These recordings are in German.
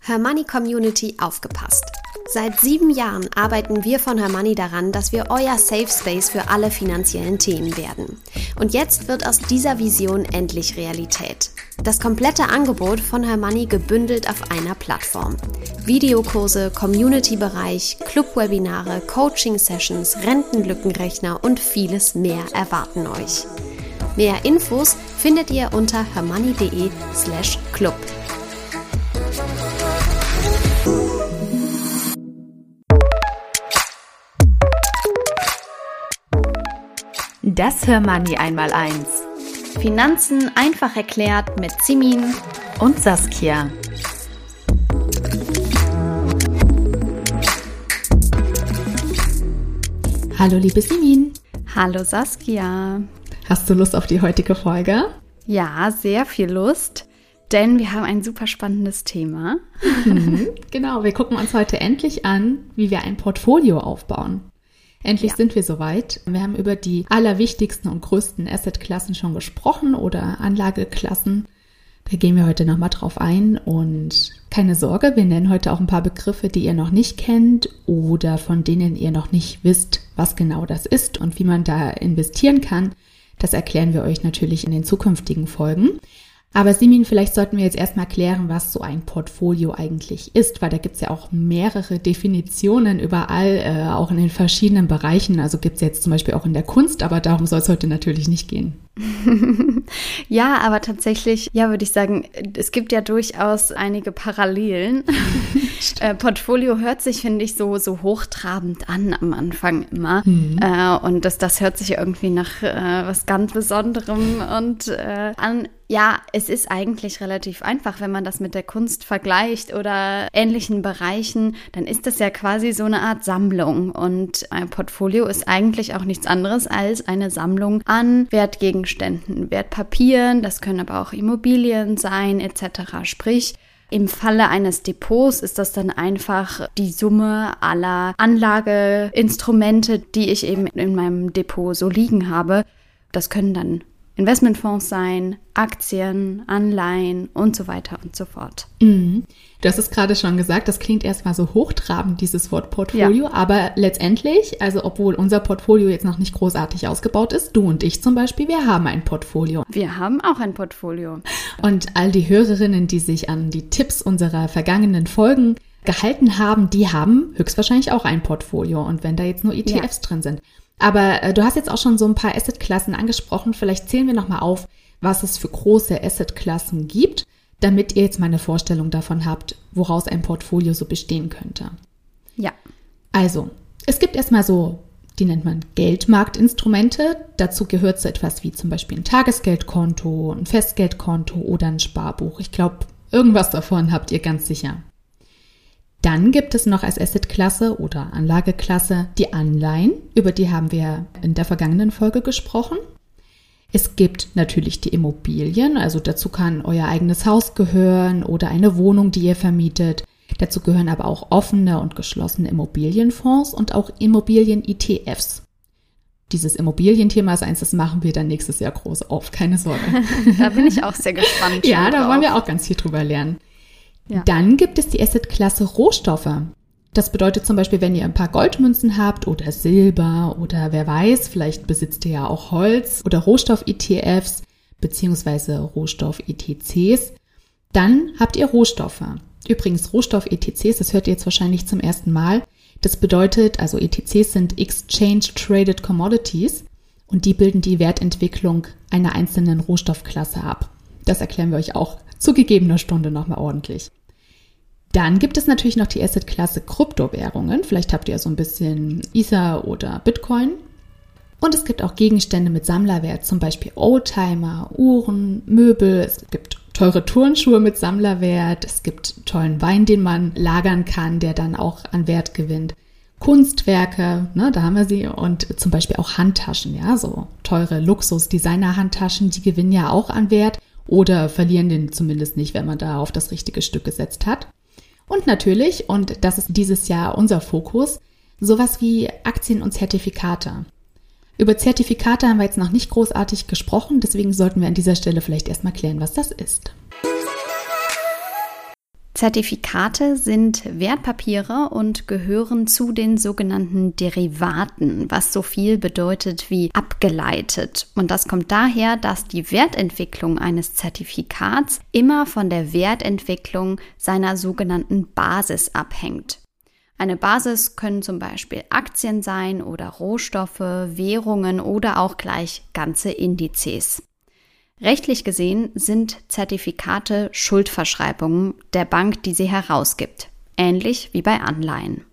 Hermoney Community aufgepasst! Seit 7 Jahren arbeiten wir von Hermoney daran, dass wir euer Safe Space für alle finanziellen Themen werden. Und jetzt wird aus dieser Vision endlich Realität. Das komplette Angebot von Hermoney gebündelt auf einer Plattform. Videokurse, Community-Bereich, Club-Webinare, Coaching-Sessions, Rentenlückenrechner und vieles mehr erwarten euch. Mehr Infos findet ihr unter hermoney.de/club. Das Hermoney Einmaleins. Finanzen einfach erklärt mit Simin und Saskia. Hallo liebe Simin. Hallo Saskia. Hast du Lust auf die heutige Folge? Ja, sehr viel Lust, denn wir haben ein super spannendes Thema. Genau, wir gucken uns heute endlich an, wie wir ein Portfolio aufbauen. Endlich sind wir soweit. Wir haben über die allerwichtigsten und größten Assetklassen schon gesprochen oder Anlageklassen. Da gehen wir heute nochmal drauf ein und keine Sorge, wir nennen heute auch ein paar Begriffe, die ihr noch nicht kennt oder von denen ihr noch nicht wisst, was genau das ist und wie man da investieren kann. Das erklären wir euch natürlich in den zukünftigen Folgen. Aber Simin, vielleicht sollten wir jetzt erstmal klären, was so ein Portfolio eigentlich ist, weil da gibt es ja auch mehrere Definitionen überall, auch in den verschiedenen Bereichen. Also gibt es jetzt zum Beispiel auch in der Kunst, aber darum soll es heute natürlich nicht gehen. Ja, aber tatsächlich, würde ich sagen, es gibt ja durchaus einige Parallelen. Portfolio hört sich, finde ich, so hochtrabend an am Anfang immer. Und das hört sich irgendwie nach was ganz Besonderem und an. Ja, es ist eigentlich relativ einfach, wenn man das mit der Kunst vergleicht oder ähnlichen Bereichen, dann ist das ja quasi so eine Art Sammlung. Und ein Portfolio ist eigentlich auch nichts anderes als eine Sammlung an Wertgegenständen, Wertpapieren, das können aber auch Immobilien sein etc. Sprich, im Falle eines Depots ist das dann einfach die Summe aller Anlageinstrumente, die ich eben in meinem Depot so liegen habe. Das können dann Investmentfonds sein, Aktien, Anleihen und so weiter und so fort. Du hast es gerade schon gesagt, das klingt erstmal so hochtrabend, dieses Wort Portfolio, aber letztendlich, also obwohl unser Portfolio jetzt noch nicht großartig ausgebaut ist, du und ich zum Beispiel, wir haben ein Portfolio. Wir haben auch ein Portfolio. Und all die Hörerinnen, die sich an die Tipps unserer vergangenen Folgen gehalten haben, die haben höchstwahrscheinlich auch ein Portfolio. Und wenn da jetzt nur ETFs drin sind. Aber du hast jetzt auch schon so ein paar Assetklassen angesprochen. Vielleicht zählen wir nochmal auf, was es für große Assetklassen gibt, damit ihr jetzt mal eine Vorstellung davon habt, woraus ein Portfolio so bestehen könnte. Ja. Also, es gibt erstmal so, die nennt man Geldmarktinstrumente. Dazu gehört so etwas wie zum Beispiel ein Tagesgeldkonto, ein Festgeldkonto oder ein Sparbuch. Ich glaube, irgendwas davon habt ihr ganz sicher. Dann gibt es noch als Assetklasse oder Anlageklasse die Anleihen, über die haben wir in der vergangenen Folge gesprochen. Es gibt natürlich die Immobilien, also dazu kann euer eigenes Haus gehören oder eine Wohnung, die ihr vermietet. Dazu gehören aber auch offene und geschlossene Immobilienfonds und auch Immobilien-ETFs. Dieses Immobilienthema ist eins, das machen wir dann nächstes Jahr groß auf, keine Sorge. Da bin ich auch sehr gespannt. Ja, da wollen wir auch ganz viel drüber lernen. Ja. Dann gibt es die Assetklasse Rohstoffe. Das bedeutet zum Beispiel, wenn ihr ein paar Goldmünzen habt oder Silber oder wer weiß, vielleicht besitzt ihr ja auch Holz oder Rohstoff-ETFs beziehungsweise Rohstoff-ETCs, dann habt ihr Rohstoffe. Übrigens Rohstoff-ETCs, das hört ihr jetzt wahrscheinlich zum ersten Mal. Das bedeutet, also ETCs sind Exchange Traded Commodities und die bilden die Wertentwicklung einer einzelnen Rohstoffklasse ab. Das erklären wir euch auch zu gegebener Stunde nochmal ordentlich. Dann gibt es natürlich noch die Assetklasse Kryptowährungen. Vielleicht habt ihr so ein bisschen Ether oder Bitcoin. Und es gibt auch Gegenstände mit Sammlerwert, zum Beispiel Oldtimer, Uhren, Möbel. Es gibt teure Turnschuhe mit Sammlerwert. Es gibt tollen Wein, den man lagern kann, der dann auch an Wert gewinnt. Kunstwerke, da haben wir sie. Und zum Beispiel auch Handtaschen, ja, so teure Luxus-Designer-Handtaschen, die gewinnen ja auch an Wert. Oder verlieren den zumindest nicht, wenn man da auf das richtige Stück gesetzt hat. Und natürlich, und das ist dieses Jahr unser Fokus, sowas wie Aktien und Zertifikate. Über Zertifikate haben wir jetzt noch nicht großartig gesprochen, deswegen sollten wir an dieser Stelle vielleicht erstmal klären, was das ist. Zertifikate sind Wertpapiere und gehören zu den sogenannten Derivaten, was so viel bedeutet wie abgeleitet. Und das kommt daher, dass die Wertentwicklung eines Zertifikats immer von der Wertentwicklung seiner sogenannten Basis abhängt. Eine Basis können zum Beispiel Aktien sein oder Rohstoffe, Währungen oder auch gleich ganze Indizes. Rechtlich gesehen sind Zertifikate Schuldverschreibungen der Bank, die sie herausgibt, ähnlich wie bei Anleihen.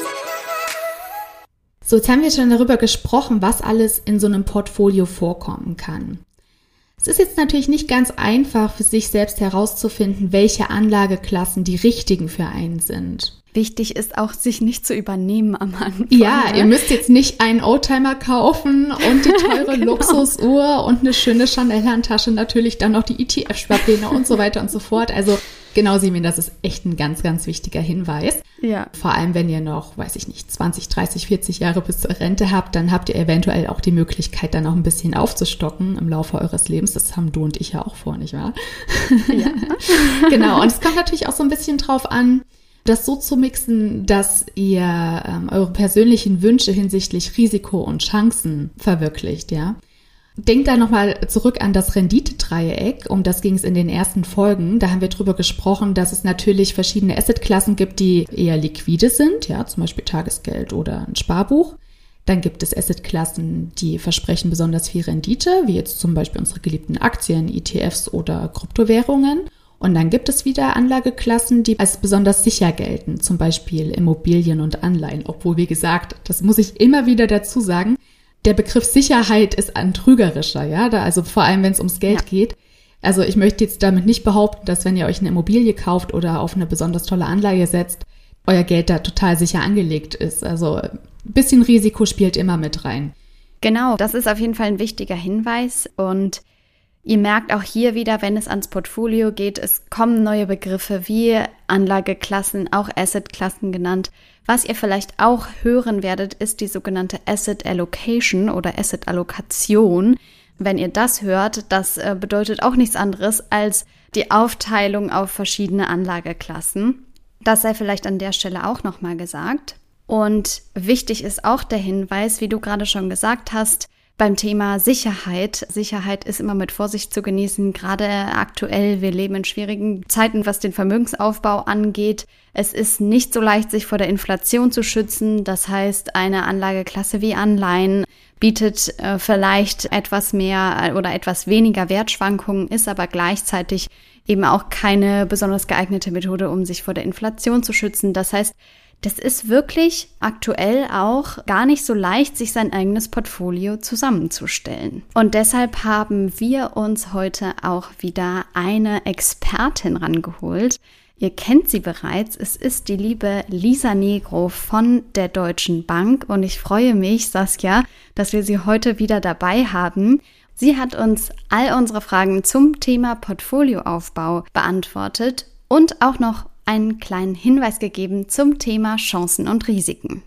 So, jetzt haben wir schon darüber gesprochen, was alles in so einem Portfolio vorkommen kann. Es ist jetzt natürlich nicht ganz einfach für sich selbst herauszufinden, welche Anlageklassen die richtigen für einen sind. Wichtig ist auch, sich nicht zu übernehmen am Anfang. Ja, ihr müsst jetzt nicht einen Oldtimer kaufen und die teure Luxusuhr und eine schöne Chanel-Handtasche, natürlich dann noch die ETF-Sparpläne und so weiter und so fort. Also genau, Simin, das ist echt ein ganz, ganz wichtiger Hinweis. Ja. Vor allem, wenn ihr noch, 20, 30, 40 Jahre bis zur Rente habt, dann habt ihr eventuell auch die Möglichkeit, dann auch ein bisschen aufzustocken im Laufe eures Lebens. Das haben du und ich ja auch vor, nicht wahr? Ja. Genau, und es kommt natürlich auch so ein bisschen drauf an, das so zu mixen, dass ihr eure persönlichen Wünsche hinsichtlich Risiko und Chancen verwirklicht, ja. Denkt da nochmal zurück an das Renditedreieck, um das ging es in den ersten Folgen. Da haben wir drüber gesprochen, dass es natürlich verschiedene Assetklassen gibt, die eher liquide sind, ja, zum Beispiel Tagesgeld oder ein Sparbuch. Dann gibt es Assetklassen, die versprechen besonders viel Rendite, wie jetzt zum Beispiel unsere geliebten Aktien, ETFs oder Kryptowährungen. Und dann gibt es wieder Anlageklassen, die als besonders sicher gelten, zum Beispiel Immobilien und Anleihen. Obwohl, wie gesagt, das muss ich immer wieder dazu sagen, der Begriff Sicherheit ist ein trügerischer, ja, also vor allem, wenn es ums Geld geht. Also ich möchte jetzt damit nicht behaupten, dass wenn ihr euch eine Immobilie kauft oder auf eine besonders tolle Anleihe setzt, euer Geld da total sicher angelegt ist. Also ein bisschen Risiko spielt immer mit rein. Genau, das ist auf jeden Fall ein wichtiger Hinweis und ihr merkt auch hier wieder, wenn es ans Portfolio geht, es kommen neue Begriffe wie Anlageklassen, auch Assetklassen genannt. Was ihr vielleicht auch hören werdet, ist die sogenannte Asset Allocation oder Asset Allokation. Wenn ihr das hört, das bedeutet auch nichts anderes als die Aufteilung auf verschiedene Anlageklassen. Das sei vielleicht an der Stelle auch nochmal gesagt. Und wichtig ist auch der Hinweis, wie du gerade schon gesagt hast, beim Thema Sicherheit. Sicherheit ist immer mit Vorsicht zu genießen, gerade aktuell. Wir leben in schwierigen Zeiten, was den Vermögensaufbau angeht. Es ist nicht so leicht, sich vor der Inflation zu schützen. Das heißt, eine Anlageklasse wie Anleihen bietet vielleicht etwas mehr oder etwas weniger Wertschwankungen, ist aber gleichzeitig eben auch keine besonders geeignete Methode, um sich vor der Inflation zu schützen. Das heißt, das ist wirklich aktuell auch gar nicht so leicht, sich sein eigenes Portfolio zusammenzustellen. Und deshalb haben wir uns heute auch wieder eine Expertin rangeholt. Ihr kennt sie bereits. Es ist die liebe Lisa Negro von der Deutschen Bank. Und ich freue mich, Saskia, dass wir sie heute wieder dabei haben. Sie hat uns all unsere Fragen zum Thema Portfolioaufbau beantwortet und auch noch einen kleinen Hinweis gegeben zum Thema Chancen und Risiken.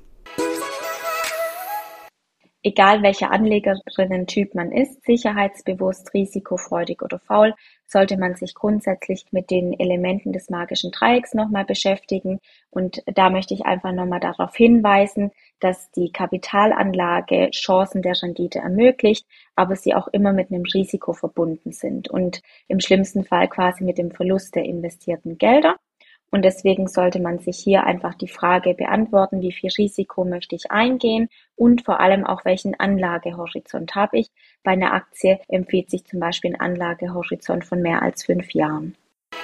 Egal welcher Anlegerinnen-Typ man ist, sicherheitsbewusst, risikofreudig oder faul, sollte man sich grundsätzlich mit den Elementen des magischen Dreiecks nochmal beschäftigen. Und da möchte ich einfach nochmal darauf hinweisen, dass die Kapitalanlage Chancen der Rendite ermöglicht, aber sie auch immer mit einem Risiko verbunden sind und im schlimmsten Fall quasi mit dem Verlust der investierten Gelder. Und deswegen sollte man sich hier einfach die Frage beantworten, wie viel Risiko möchte ich eingehen und vor allem auch, welchen Anlagehorizont habe ich. Bei einer Aktie empfiehlt sich zum Beispiel ein Anlagehorizont von mehr als 5 Jahren.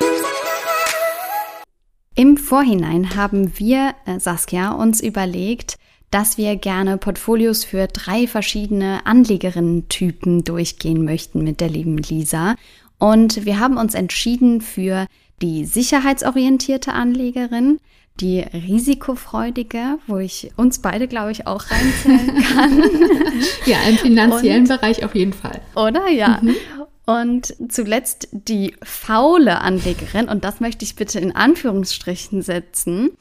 Im Vorhinein haben wir, Saskia, uns überlegt, dass wir gerne Portfolios für 3 verschiedene Anlegerinnen-Typen durchgehen möchten mit der lieben Lisa. Und wir haben uns entschieden für die sicherheitsorientierte Anlegerin, die risikofreudige, wo ich uns beide, glaube ich, auch reinzählen kann. Ja, im finanziellen Bereich auf jeden Fall. Oder? Ja. Und zuletzt die faule Anlegerin, und das möchte ich bitte in Anführungsstrichen setzen,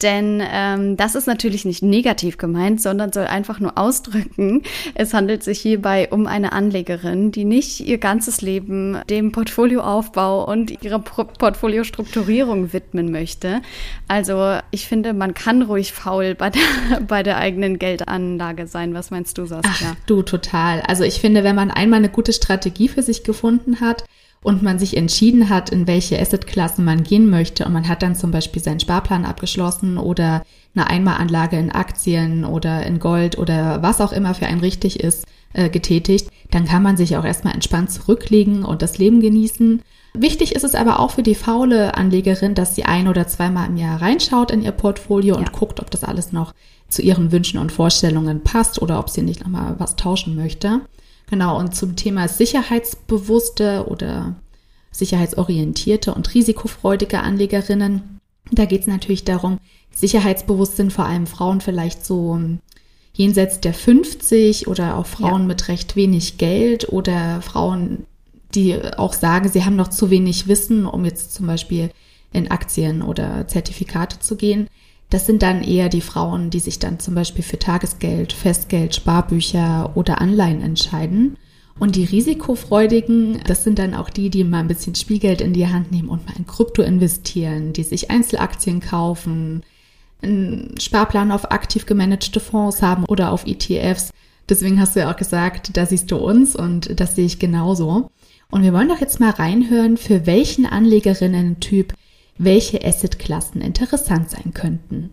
Denn das ist natürlich nicht negativ gemeint, sondern soll einfach nur ausdrücken, es handelt sich hierbei um eine Anlegerin, die nicht ihr ganzes Leben dem Portfolioaufbau und ihrer Portfoliostrukturierung widmen möchte. Also ich finde, man kann ruhig faul bei der eigenen Geldanlage sein. Was meinst du, Saskia? Ach, du, total. Also ich finde, wenn man einmal eine gute Strategie für sich gefunden hat und man sich entschieden hat, in welche Assetklassen man gehen möchte und man hat dann zum Beispiel seinen Sparplan abgeschlossen oder eine Einmalanlage in Aktien oder in Gold oder was auch immer für einen richtig ist, getätigt, dann kann man sich auch erstmal entspannt zurücklegen und das Leben genießen. Wichtig ist es aber auch für die faule Anlegerin, dass sie 1- oder 2-mal im Jahr reinschaut in ihr Portfolio und guckt, ob das alles noch zu ihren Wünschen und Vorstellungen passt oder ob sie nicht nochmal was tauschen möchte. Genau, und zum Thema sicherheitsbewusste oder sicherheitsorientierte und risikofreudige Anlegerinnen, da geht es natürlich darum, sicherheitsbewusst sind vor allem Frauen vielleicht so jenseits der 50 oder auch Frauen mit recht wenig Geld oder Frauen, die auch sagen, sie haben noch zu wenig Wissen, um jetzt zum Beispiel in Aktien oder Zertifikate zu gehen. Das sind dann eher die Frauen, die sich dann zum Beispiel für Tagesgeld, Festgeld, Sparbücher oder Anleihen entscheiden. Und die Risikofreudigen, das sind dann auch die mal ein bisschen Spielgeld in die Hand nehmen und mal in Krypto investieren, die sich Einzelaktien kaufen, einen Sparplan auf aktiv gemanagte Fonds haben oder auf ETFs. Deswegen hast du ja auch gesagt, da siehst du uns und das sehe ich genauso. Und wir wollen doch jetzt mal reinhören, für welchen Anlegerinnen-Typ welche Assetklassen interessant sein könnten.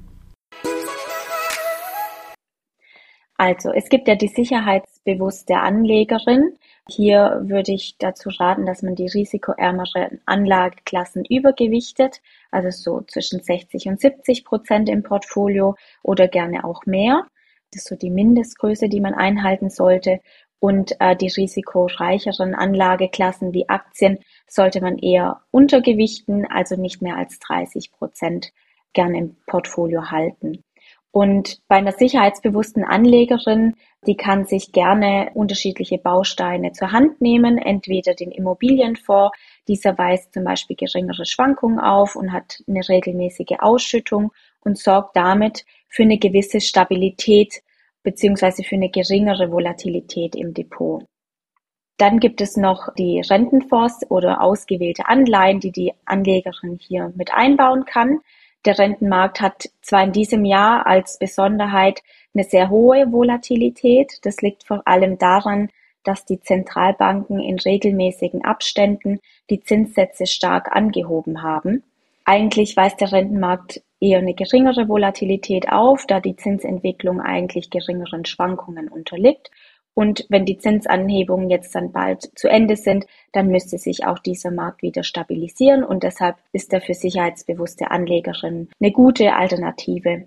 Also, es gibt ja die sicherheitsbewusste Anlegerin. Hier würde ich dazu raten, dass man die risikoärmeren Anlageklassen übergewichtet, also so zwischen 60 und 70% im Portfolio oder gerne auch mehr. Das ist so die Mindestgröße, die man einhalten sollte. Und die risikoreicheren Anlageklassen wie Aktien sollte man eher untergewichten, also nicht mehr als 30% gerne im Portfolio halten. Und bei einer sicherheitsbewussten Anlegerin, die kann sich gerne unterschiedliche Bausteine zur Hand nehmen, entweder den Immobilienfonds, dieser weist zum Beispiel geringere Schwankungen auf und hat eine regelmäßige Ausschüttung und sorgt damit für eine gewisse Stabilität beziehungsweise für eine geringere Volatilität im Depot. Dann gibt es noch die Rentenfonds oder ausgewählte Anleihen, die die Anlegerin hier mit einbauen kann. Der Rentenmarkt hat zwar in diesem Jahr als Besonderheit eine sehr hohe Volatilität. Das liegt vor allem daran, dass die Zentralbanken in regelmäßigen Abständen die Zinssätze stark angehoben haben. Eigentlich weist der Rentenmarkt eher eine geringere Volatilität auf, da die Zinsentwicklung eigentlich geringeren Schwankungen unterliegt. Und wenn die Zinsanhebungen jetzt dann bald zu Ende sind, dann müsste sich auch dieser Markt wieder stabilisieren und deshalb ist er für sicherheitsbewusste Anlegerinnen eine gute Alternative.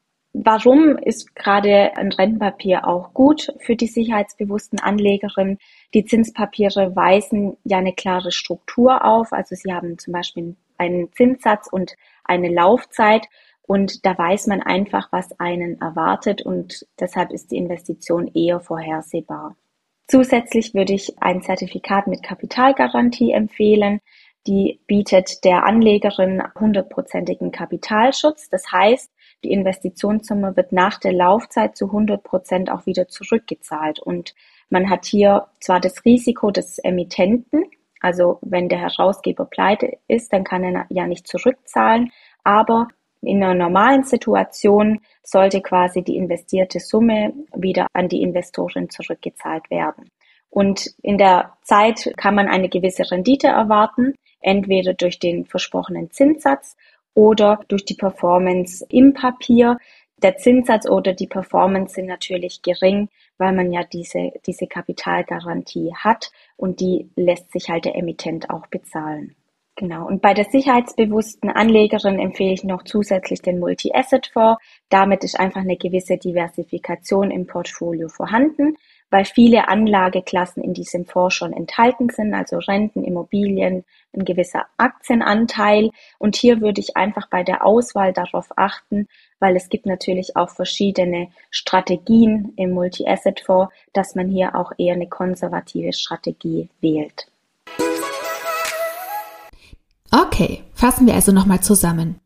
Warum ist gerade ein Rentenpapier auch gut für die sicherheitsbewussten Anlegerinnen? Die Zinspapiere weisen ja eine klare Struktur auf, also sie haben zum Beispiel einen Zinssatz und eine Laufzeit. Und da weiß man einfach, was einen erwartet und deshalb ist die Investition eher vorhersehbar. Zusätzlich würde ich ein Zertifikat mit Kapitalgarantie empfehlen. Die bietet der Anlegerin 100%igen Kapitalschutz. Das heißt, die Investitionssumme wird nach der Laufzeit zu 100% auch wieder zurückgezahlt. Und man hat hier zwar das Risiko des Emittenten, also wenn der Herausgeber pleite ist, dann kann er ja nicht zurückzahlen, aber in einer normalen Situation sollte quasi die investierte Summe wieder an die Investorin zurückgezahlt werden. Und in der Zeit kann man eine gewisse Rendite erwarten, entweder durch den versprochenen Zinssatz oder durch die Performance im Papier. Der Zinssatz oder die Performance sind natürlich gering, weil man ja diese Kapitalgarantie hat und die lässt sich halt der Emittent auch bezahlen. Genau. Und bei der sicherheitsbewussten Anlegerin empfehle ich noch zusätzlich den Multi-Asset-Fonds. Damit ist einfach eine gewisse Diversifikation im Portfolio vorhanden, weil viele Anlageklassen in diesem Fonds schon enthalten sind, also Renten, Immobilien, ein gewisser Aktienanteil. Und hier würde ich einfach bei der Auswahl darauf achten, weil es gibt natürlich auch verschiedene Strategien im Multi-Asset-Fonds, dass man hier auch eher eine konservative Strategie wählt. Okay, fassen wir also nochmal zusammen.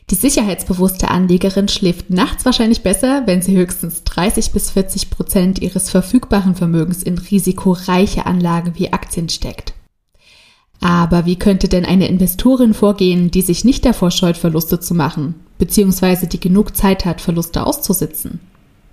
Die sicherheitsbewusste Anlegerin schläft nachts wahrscheinlich besser, wenn sie höchstens 30-40% ihres verfügbaren Vermögens in risikoreiche Anlagen wie Aktien steckt. Aber wie könnte denn eine Investorin vorgehen, die sich nicht davor scheut, Verluste zu machen, beziehungsweise die genug Zeit hat, Verluste auszusitzen?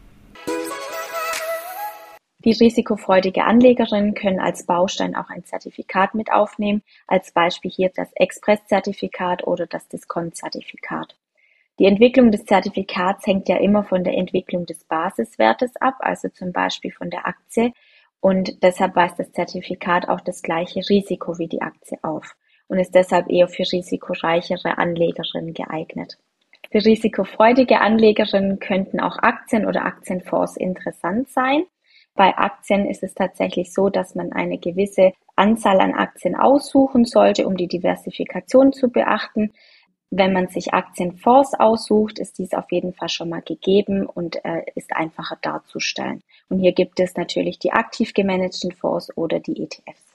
Die risikofreudige Anlegerin können als Baustein auch ein Zertifikat mit aufnehmen, als Beispiel hier das Express-Zertifikat oder das Diskont-Zertifikat. Die Entwicklung des Zertifikats hängt ja immer von der Entwicklung des Basiswertes ab, also zum Beispiel von der Aktie, und deshalb weist das Zertifikat auch das gleiche Risiko wie die Aktie auf und ist deshalb eher für risikoreichere Anlegerinnen geeignet. Für risikofreudige Anlegerinnen könnten auch Aktien oder Aktienfonds interessant sein. Bei Aktien ist es tatsächlich so, dass man eine gewisse Anzahl an Aktien aussuchen sollte, um die Diversifikation zu beachten. Wenn man sich Aktienfonds aussucht, ist dies auf jeden Fall schon mal gegeben und ist einfacher darzustellen. Und hier gibt es natürlich die aktiv gemanagten Fonds oder die ETFs.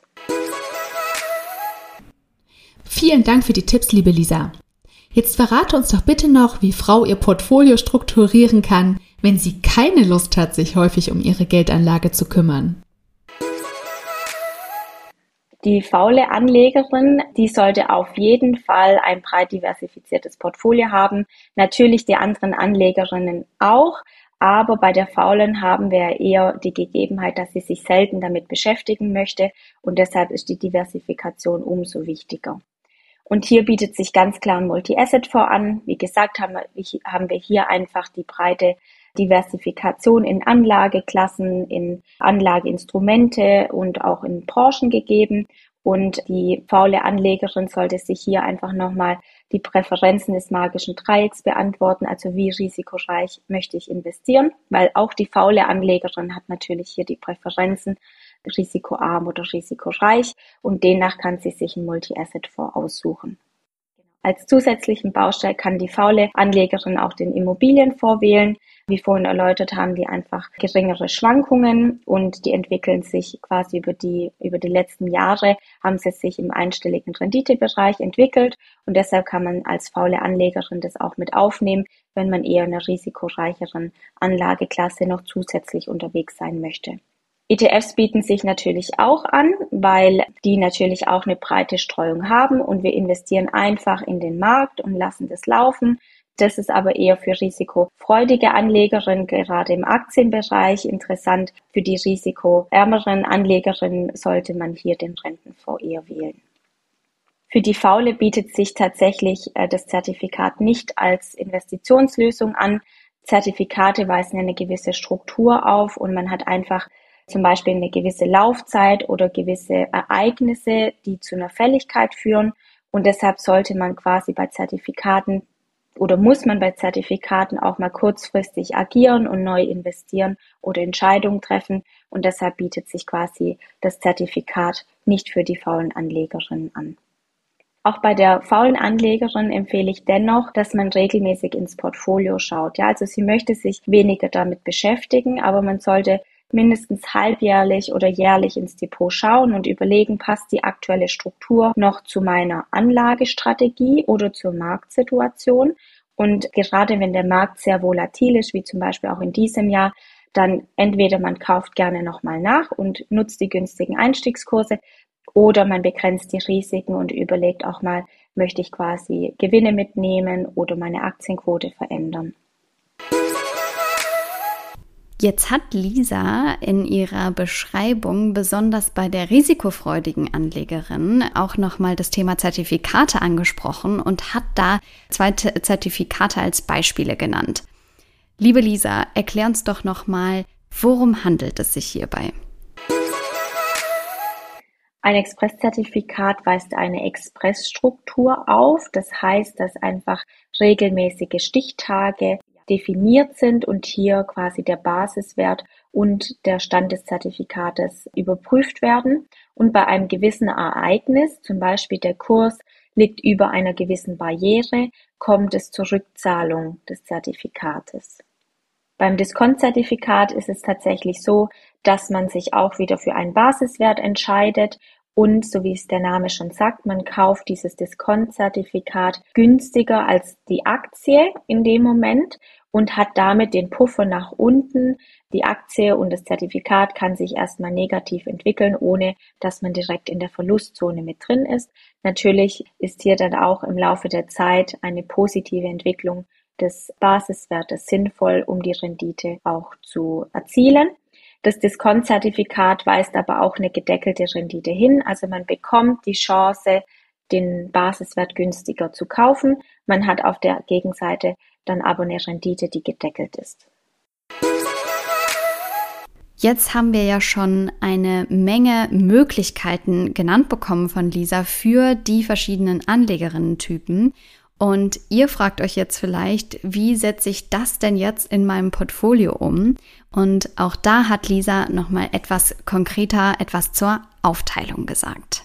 Vielen Dank für die Tipps, liebe Lisa. Jetzt verrate uns doch bitte noch, wie Frau ihr Portfolio strukturieren kann, wenn sie keine Lust hat, sich häufig um ihre Geldanlage zu kümmern. Die faule Anlegerin, die sollte auf jeden Fall ein breit diversifiziertes Portfolio haben. Natürlich die anderen Anlegerinnen auch, aber bei der faulen haben wir eher die Gegebenheit, dass sie sich selten damit beschäftigen möchte und deshalb ist die Diversifikation umso wichtiger. Und hier bietet sich ganz klar ein Multi-Asset-Fonds an. Wie gesagt, haben wir hier einfach die breite Diversifikation in Anlageklassen, in Anlageinstrumente und auch in Branchen gegeben. Und die faule Anlegerin sollte sich hier einfach nochmal die Präferenzen des magischen Dreiecks beantworten, also wie risikoreich möchte ich investieren, weil auch die faule Anlegerin hat natürlich hier die Präferenzen risikoarm oder risikoreich und demnach kann sie sich einen Multi-Asset-Fonds aussuchen. Als zusätzlichen Baustein kann die faule Anlegerin auch den Immobilienfonds wählen. Wie vorhin erläutert, haben die einfach geringere Schwankungen und die entwickeln sich quasi über die letzten Jahre, haben sie sich im einstelligen Renditebereich entwickelt und deshalb kann man als faule Anlegerin das auch mit aufnehmen, wenn man eher in einer risikoreicheren Anlageklasse noch zusätzlich unterwegs sein möchte. ETFs bieten sich natürlich auch an, weil die natürlich auch eine breite Streuung haben und wir investieren einfach in den Markt und lassen das laufen. Das ist aber eher für risikofreudige Anlegerinnen, gerade im Aktienbereich interessant. Für die risikoärmeren Anlegerinnen sollte man hier den Rentenfonds eher wählen. Für die Faule bietet sich tatsächlich das Zertifikat nicht als Investitionslösung an. Zertifikate weisen eine gewisse Struktur auf und man hat einfach zum Beispiel eine gewisse Laufzeit oder gewisse Ereignisse, die zu einer Fälligkeit führen. Und deshalb sollte man quasi bei Zertifikaten oder muss man bei Zertifikaten auch mal kurzfristig agieren und neu investieren oder Entscheidungen treffen. Und deshalb bietet sich quasi das Zertifikat nicht für die faulen Anlegerinnen an. Auch bei der faulen Anlegerin empfehle ich dennoch, dass man regelmäßig ins Portfolio schaut. Ja, also sie möchte sich weniger damit beschäftigen, aber man sollte mindestens halbjährlich oder jährlich ins Depot schauen und überlegen, passt die aktuelle Struktur noch zu meiner Anlagestrategie oder zur Marktsituation. Und gerade wenn der Markt sehr volatil ist, wie zum Beispiel auch in diesem Jahr, dann entweder man kauft gerne nochmal nach und nutzt die günstigen Einstiegskurse oder man begrenzt die Risiken und überlegt auch mal, möchte ich quasi Gewinne mitnehmen oder meine Aktienquote verändern. Jetzt hat Lisa in ihrer Beschreibung besonders bei der risikofreudigen Anlegerin auch nochmal das Thema Zertifikate angesprochen und hat da 2 Zertifikate als Beispiele genannt. Liebe Lisa, erklär uns doch nochmal, worum handelt es sich hierbei? Ein Express-Zertifikat weist eine Expressstruktur auf. Das heißt, dass einfach regelmäßige Stichtage definiert sind und hier quasi der Basiswert und der Stand des Zertifikates überprüft werden. Und bei einem gewissen Ereignis, zum Beispiel der Kurs liegt über einer gewissen Barriere, kommt es zur Rückzahlung des Zertifikates. Beim Diskont-Zertifikat ist es tatsächlich so, dass man sich auch wieder für einen Basiswert entscheidet Und so wie es der Name schon sagt, man kauft dieses Discount-Zertifikat günstiger als die Aktie in dem Moment und hat damit den Puffer nach unten. Die Aktie und das Zertifikat kann sich erstmal negativ entwickeln, ohne dass man direkt in der Verlustzone mit drin ist. Natürlich ist hier dann auch im Laufe der Zeit eine positive Entwicklung des Basiswertes sinnvoll, um die Rendite auch zu erzielen. Das Discount-Zertifikat weist aber auch eine gedeckelte Rendite hin. Also man bekommt die Chance, den Basiswert günstiger zu kaufen. Man hat auf der Gegenseite dann aber eine Rendite, die gedeckelt ist. Jetzt haben wir ja schon eine Menge Möglichkeiten genannt bekommen von Lisa für die verschiedenen Anlegerinnen-Typen. Und ihr fragt euch jetzt vielleicht, wie setze ich das denn jetzt in meinem Portfolio um? Und auch da hat Lisa nochmal etwas konkreter, etwas zur Aufteilung gesagt.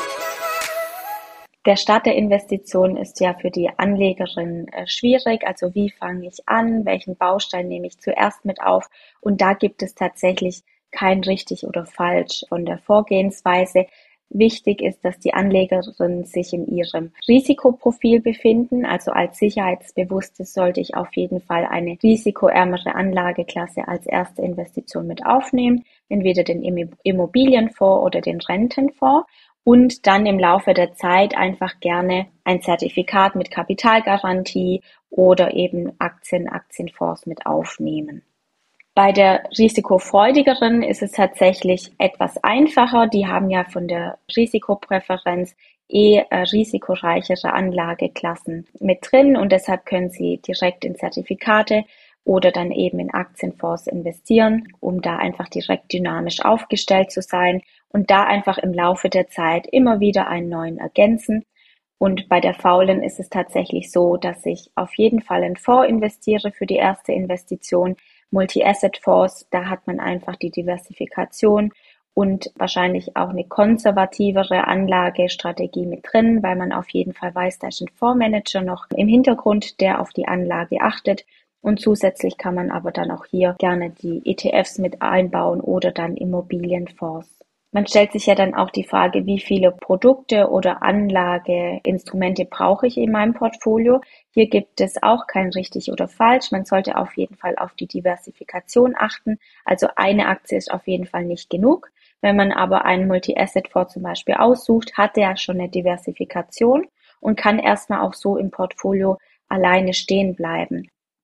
Der Start der Investition ist ja für die Anlegerin schwierig. Also wie fange ich an? Welchen Baustein nehme ich zuerst mit auf? Und da gibt es tatsächlich kein richtig oder falsch von der Vorgehensweise. Wichtig ist, dass die Anlegerinnen sich in ihrem Risikoprofil befinden. Also als Sicherheitsbewusstes sollte ich auf jeden Fall eine risikoärmere Anlageklasse als erste Investition mit aufnehmen. Entweder den Immobilienfonds oder den Rentenfonds. Und dann im Laufe der Zeit einfach gerne ein Zertifikat mit Kapitalgarantie oder eben Aktienfonds mit aufnehmen. Bei der risikofreudigeren ist es tatsächlich etwas einfacher. Die haben ja von der Risikopräferenz risikoreichere Anlageklassen mit drin und deshalb können sie direkt in Zertifikate oder dann eben in Aktienfonds investieren, um da einfach direkt dynamisch aufgestellt zu sein und da einfach im Laufe der Zeit immer wieder einen neuen ergänzen. Und bei der Faulen ist es tatsächlich so, dass ich auf jeden Fall in Fonds investiere für die erste Investition. Multi-Asset-Fonds, da hat man einfach die Diversifikation und wahrscheinlich auch eine konservativere Anlagestrategie mit drin, weil man auf jeden Fall weiß, da ist ein Fondsmanager noch im Hintergrund, der auf die Anlage achtet. Und zusätzlich kann man aber dann auch hier gerne die ETFs mit einbauen oder dann Immobilienfonds. Man stellt sich ja dann auch die Frage, wie viele Produkte oder Anlageinstrumente brauche ich in meinem Portfolio. Hier gibt es auch kein richtig oder falsch. Man sollte auf jeden Fall auf die Diversifikation achten. Also eine Aktie ist auf jeden Fall nicht genug. Wenn man aber einen Multi-Asset-Fonds zum Beispiel aussucht, hat der schon eine Diversifikation und kann erstmal auch so im Portfolio alleine stehen bleiben.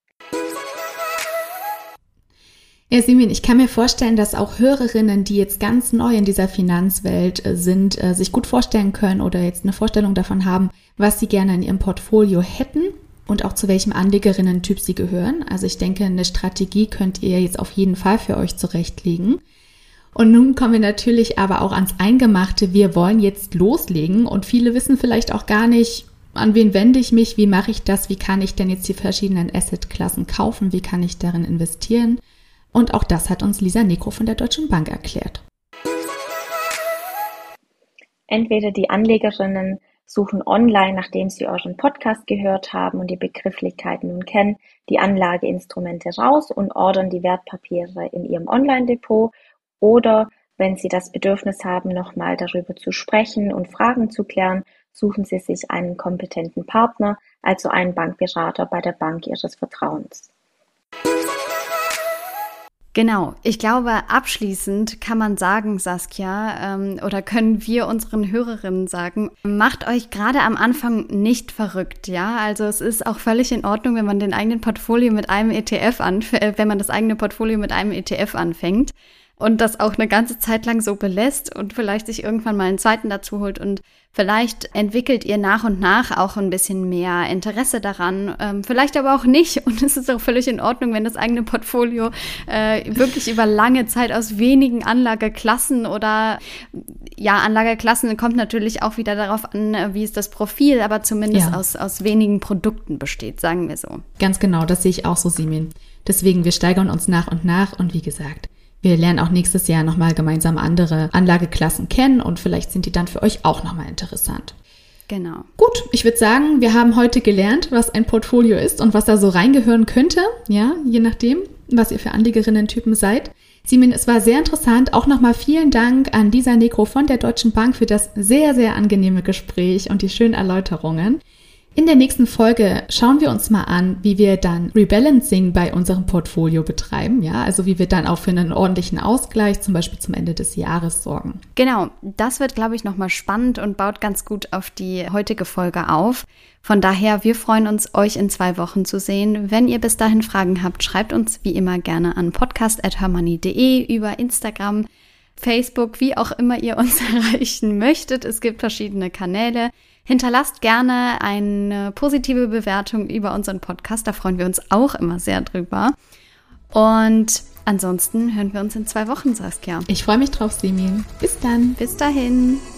Ja, Simin, ich kann mir vorstellen, dass auch Hörerinnen, die jetzt ganz neu in dieser Finanzwelt sind, sich gut vorstellen können oder jetzt eine Vorstellung davon haben, was sie gerne in ihrem Portfolio hätten und auch zu welchem Anlegerinnen-Typ sie gehören. Also ich denke, eine Strategie könnt ihr jetzt auf jeden Fall für euch zurechtlegen. Und nun kommen wir natürlich aber auch ans Eingemachte. Wir wollen jetzt loslegen und viele wissen vielleicht auch gar nicht, an wen wende ich mich, wie mache ich das, wie kann ich denn jetzt die verschiedenen Assetklassen kaufen, wie kann ich darin investieren? Und auch das hat uns Lisa Nekro von der Deutschen Bank erklärt. Entweder die Anlegerinnen suchen online, nachdem sie euren Podcast gehört haben und die Begrifflichkeiten nun kennen, die Anlageinstrumente raus und ordern die Wertpapiere in ihrem Online-Depot. Oder wenn sie das Bedürfnis haben, nochmal darüber zu sprechen und Fragen zu klären, suchen sie sich einen kompetenten Partner, also einen Bankberater bei der Bank ihres Vertrauens. Genau, ich glaube, abschließend kann man sagen, Saskia, oder können wir unseren Hörerinnen sagen, macht euch gerade am Anfang nicht verrückt, ja? Also es ist auch völlig in Ordnung, wenn man den eigenen Portfolio mit einem ETF wenn man das eigene Portfolio mit einem ETF anfängt und das auch eine ganze Zeit lang so belässt und vielleicht sich irgendwann mal einen zweiten dazu holt und vielleicht entwickelt ihr nach und nach auch ein bisschen mehr Interesse daran, vielleicht aber auch nicht. Und es ist auch völlig in Ordnung, wenn das eigene Portfolio wirklich über lange Zeit aus wenigen Anlageklassen oder Anlageklassen kommt natürlich auch wieder darauf an, wie ist das Profil, aber zumindest aus wenigen Produkten besteht, sagen wir so. Ganz genau, das sehe ich auch so, Simin. Deswegen, wir steigern uns nach und nach und wie gesagt, wir lernen auch nächstes Jahr nochmal gemeinsam andere Anlageklassen kennen und vielleicht sind die dann für euch auch nochmal interessant. Genau. Gut, ich würde sagen, wir haben heute gelernt, was ein Portfolio ist und was da so reingehören könnte, ja, je nachdem, was ihr für Anlegerinnen-Typen seid. Simin, es war sehr interessant. Auch nochmal vielen Dank an Lisa Negro von der Deutschen Bank für das sehr, sehr angenehme Gespräch und die schönen Erläuterungen. In der nächsten Folge schauen wir uns mal an, wie wir dann Rebalancing bei unserem Portfolio betreiben, ja, also wie wir dann auch für einen ordentlichen Ausgleich, zum Beispiel zum Ende des Jahres, sorgen. Genau, das wird, glaube ich, nochmal spannend und baut ganz gut auf die heutige Folge auf. Von daher, wir freuen uns, euch in 2 Wochen zu sehen. Wenn ihr bis dahin Fragen habt, schreibt uns wie immer gerne an podcast@hermoney.de, über Instagram, Facebook, wie auch immer ihr uns erreichen möchtet. Es gibt verschiedene Kanäle. Hinterlasst gerne eine positive Bewertung über unseren Podcast. Da freuen wir uns auch immer sehr drüber. Und ansonsten hören wir uns in 2 Wochen, Saskia. Ich freue mich drauf, Simin. Bis dann. Bis dahin.